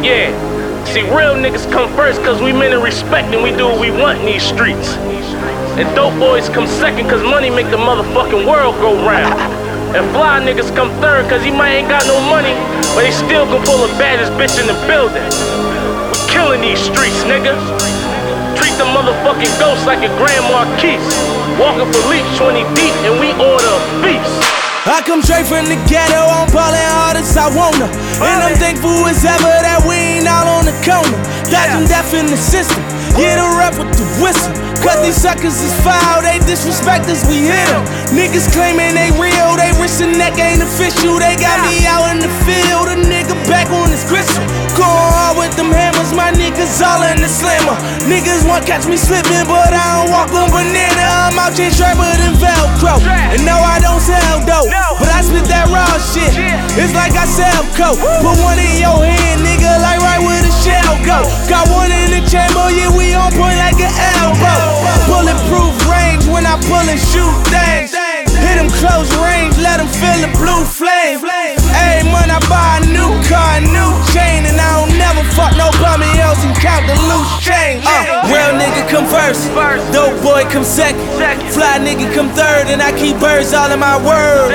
Yeah, see, real niggas come first cause we men of respect and we do what we want in these streets. And dope boys come second cause money make the motherfucking world go round. And fly niggas come third cause he might ain't got no money, but he still can pull the baddest bitch in the building. We killing these streets, nigga. Treat the motherfucking ghost like a Grand Marquis. Walking for leaps 20 deep and we order a feast. I come straight from the ghetto, I'm ballin' hard as I wanna. And I'm thankful as ever that we ain't all on the corner. Dodging death in the system, get a rap with the whistle. Cause these suckers is foul, they disrespect us, we hit them. Niggas claiming they real, they wrist and neck ain't official. They got me out in the field, a nigga back on his crystal. Going hard with them hammers, my niggas all in the slammer. Niggas want catch me slipping, but I don't walk on banana. I'm out here sharper than Velcro. And no, I don't sell dope, but I spit that raw shit. It's like I sell coke. Put one in your hand, nigga, like right where the shell go. Got one in the chamber, yeah, we on point like an elbow. Bulletproof range when I pull and shoot things. Hit them close range, let them feel the blue flame. Every month I buy a new car, a new chain, and I don't never fuck no bummy else and count the loose change. Real nigga come first, dope boy come second, fly nigga come third, and I keep birds all in my words.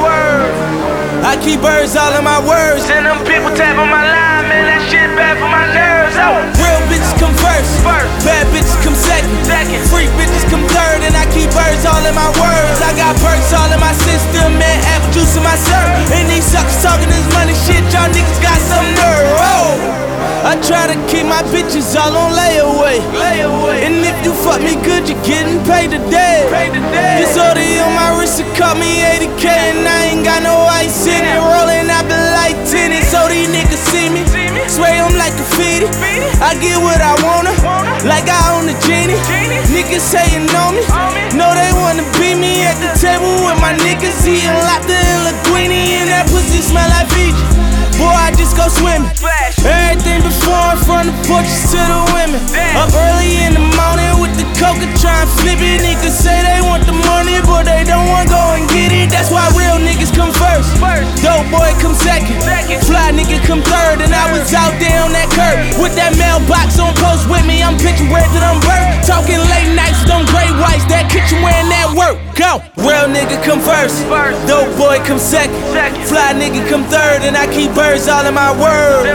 I keep birds all in my words. And them people tap on my line, man, that shit bad for my nerves. Real bitches come first, bad bitches come second, freak bitches come third, and I keep birds all in my words. I got perks all in my system, and apple juice in my syrup. And these suckers talking this money shit, y'all niggas got some nerve. I try to keep my bitches all on layaway. And if you fuck me good, you're getting paid today. This order on my wrist, it cost me 80K, and I ain't got no ice in it. Rolling, I been like tinted, so these niggas see me. Spray them like graffiti. I get what I wanna, like I own the genie. Niggas saying on me, know they wanna beat me at the table with my niggas eating Lata and linguine, and that pussy smell like Fiji. Boy, I just go swimming. Everything before, from the porches to the women. Up early in the morning with the coca, try and flip it. Niggas say they want the money, but they don't wanna go and get it. That's why real niggas come first, dope boy come second, fly nigga come third. And I was out there on that curb with that mailbox on post with me. I'm pitching red to them bird, talking late nights with them gray whites. That kitchen wearing that work. Go. Real nigga come first, dope boy come second, fly nigga come third, and I keep birds all in my words.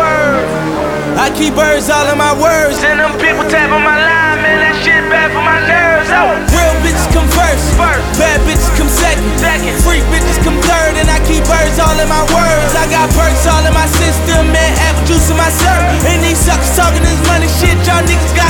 I keep birds all in my words. And them people tap on my line, man, that shit bad for my nerves. Real bitches come first, bad bitches come second, freak bitches come third, and I keep birds all in my words. I got perks all in my system, and apple juice in my syrup. And these suckers talking this money shit, y'all niggas got